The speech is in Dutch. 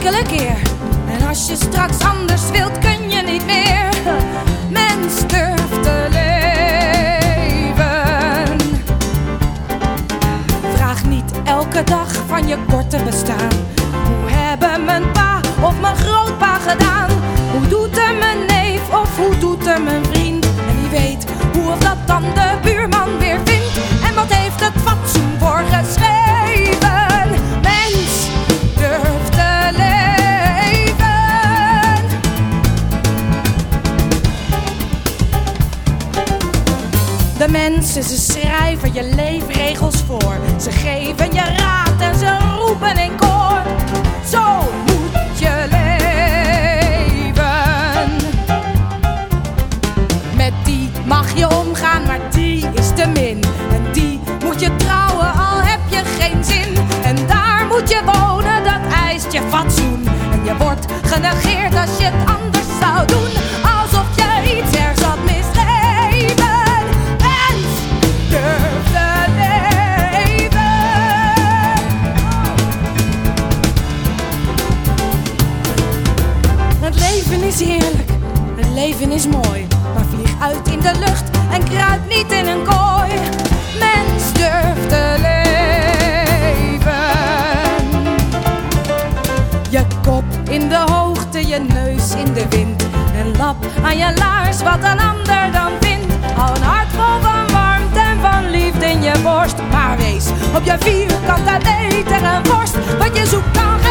enkele keer. En als je straks anders wilt, kun je niet meer. Mens, durf te leven. Vraag niet elke dag van je korte bestaan. Hoe hebben mijn pa of mijn grootpa gedaan? Hoe doet er mijn neef of hoe doet er mijn vriend? En wie weet hoe of dat dan de buurman weer vindt. En wat heeft het fatsoen voor geschreven? Mens, durf te leven. De mensen, ze schrijven je leefregels voor. Ze geven je raad en ze roepen in koor. Zo moet je leven. Met die mag je omgaan, maar die is te min. En die moet je trouwen, al heb je geen zin. En daar moet je wonen, dat eist je fatsoen. En je wordt genegeerd als je het anders zou doen. Alsof je iets ergs had misleven. Mens, durf te leven. Het leven is heerlijk, het leven is mooi. Maar vlieg uit in de lucht en kruip niet in een kooi. Mens, durf te leven. Je kop in de hoogte, je neus in de wind. En lap aan je laars wat een ander dan vindt. Hou een hart vol van warmte en van liefde in je borst. Maar wees op je vierkante meter en worst. Wat je zoekt kan